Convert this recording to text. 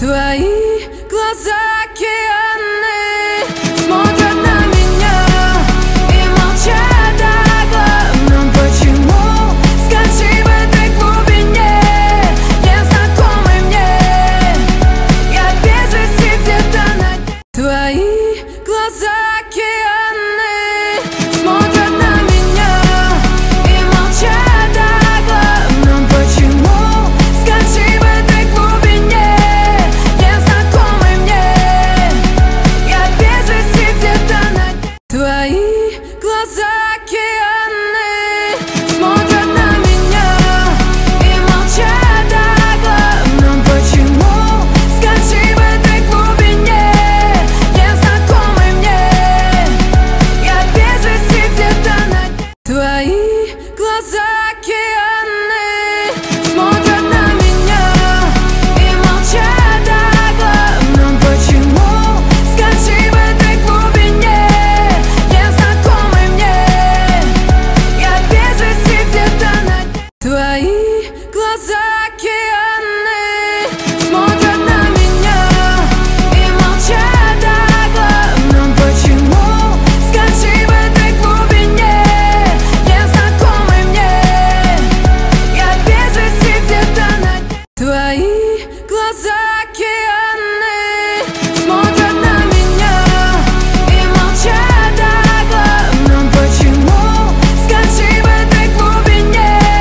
Твои глаза океаны смотрят на меня и молчат о главном. Почему? Скажи в этой глубине, незнакомой мне. Я без вести где-то на дне. Твои глаза океаны смотрят на меня и молчат о главном. Почему? Скажи в этой глубине, незнакомой мне. Я без вести где-то на дне. Твои глаза океаны смотрят на меня и молчат о главном. Почему? Скажи в этой глубине, незнакомой мне. Я без вести где-то на дне. Твои глаза океаны смотрят на меня и молчат о главном. Почему? Скажи в этой глубине, незнакомой мне. Я без вести где-то на дне. Твои глаза океаны смотрят на меня и молчат о главном. Почему? Скажи в этой глубине, незнакомой мне. Я без вести где-то на дне. Твои глаза океаны